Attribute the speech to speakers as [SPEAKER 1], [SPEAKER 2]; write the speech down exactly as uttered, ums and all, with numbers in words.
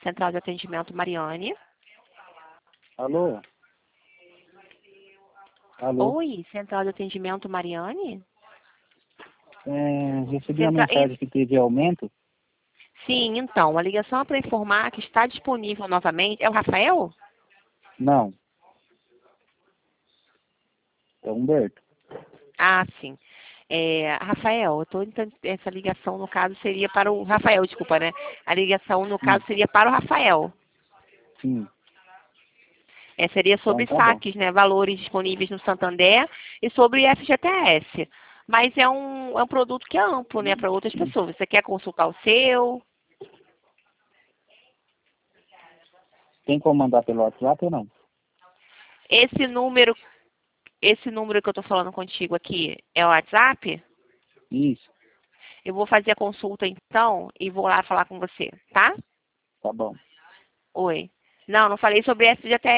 [SPEAKER 1] Central de Atendimento Mariane.
[SPEAKER 2] Alô? Alô?
[SPEAKER 1] Oi, Central de Atendimento Mariane?
[SPEAKER 2] É, recebi a
[SPEAKER 1] Centra-
[SPEAKER 2] mensagem que teve aumento.
[SPEAKER 1] Sim, então, a ligação é para informar que está disponível novamente. É o Rafael?
[SPEAKER 2] Não. É Humberto.
[SPEAKER 1] Ah, sim. É, Rafael, eu tô entendendo, essa ligação no caso seria para o Rafael, desculpa, né? A ligação no
[SPEAKER 2] Sim.
[SPEAKER 1] caso seria para o Rafael.
[SPEAKER 2] Sim.
[SPEAKER 1] É, seria sobre
[SPEAKER 2] Então tá bom.
[SPEAKER 1] saques, né? Valores disponíveis no Santander e sobre F G T S. Mas é um, é um produto que é amplo, né? Para outras pessoas. Você quer consultar o seu?
[SPEAKER 2] Tem como mandar pelo WhatsApp ou não?
[SPEAKER 1] Esse número, esse número que eu estou falando contigo aqui é o WhatsApp?
[SPEAKER 2] Isso.
[SPEAKER 1] Eu vou fazer a consulta então e vou lá falar com você, tá?
[SPEAKER 2] Tá bom.
[SPEAKER 1] Oi. Não, não falei sobre F G T S.